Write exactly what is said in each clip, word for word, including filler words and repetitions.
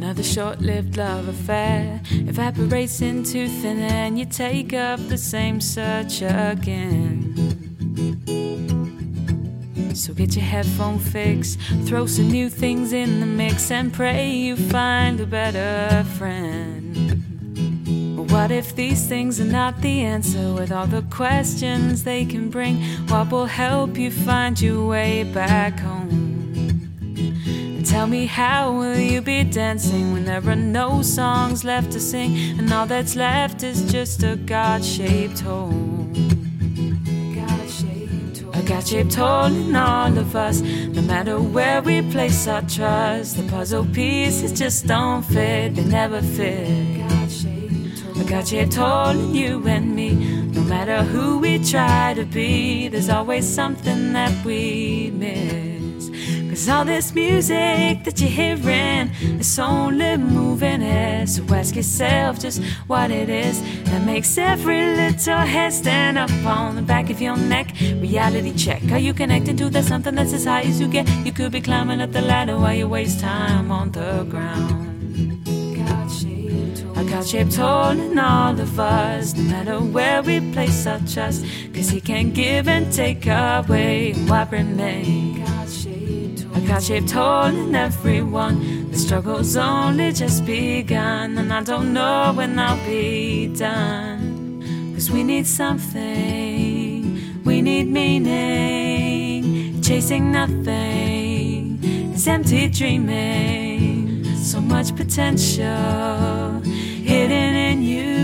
Another short-lived love affair evaporates into thin air, and you take up the same search again. So get your headphone fix, throw some new things in the mix, and pray you find a better friend. What if these things are not the answer? With all the questions they can bring, what will help you find your way back home? And tell me, how will you be dancing when there are no songs left to sing, and all that's left is just a God-shaped hole? A God-shaped hole in all of us. No matter where we place our trust, the puzzle pieces just don't fit, they never fit. A God-shaped hole in you and me. No matter who we try to be, there's always something that we miss. Cause all this music that you're hearing is only moving it. So ask yourself just what it is that makes every little hair stand up on the back of your neck. Reality check. Are you connected to that something that's as high as you get? You could be climbing up the ladder while you waste time on the ground. A God-shaped hole in all of us, no matter where we place our trust, cause he can give and take away what remains. A God-shaped hole in everyone. The struggle's only just begun, and I don't know when I'll be done. Cause we need something, we need meaning. Chasing nothing is empty dreaming. So much potential hidden in you.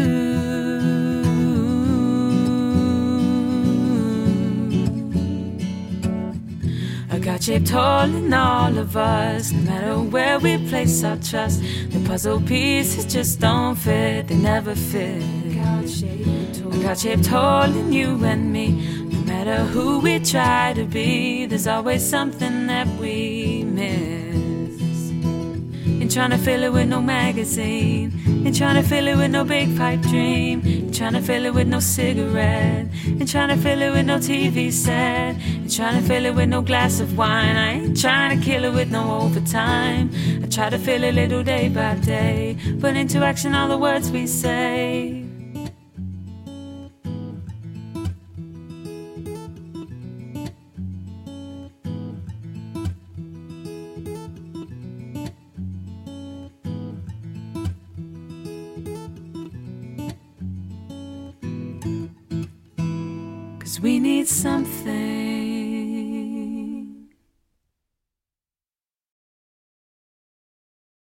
A God-shaped hole in all of us. No matter where we place our trust, the puzzle pieces just don't fit, they never fit. A God-shaped hole in you and me. No matter who we try to be, there's always something that we miss. Ain't trying to fill it with no magazine, ain't trying to fill it with no big pipe dream, ain't trying to fill it with no cigarette, ain't trying to fill it with no T V set, ain't trying to fill it with no glass of wine. I ain't trying to kill it with no overtime. I try to fill it little day by day, put into action all the words we say. Cause we need something.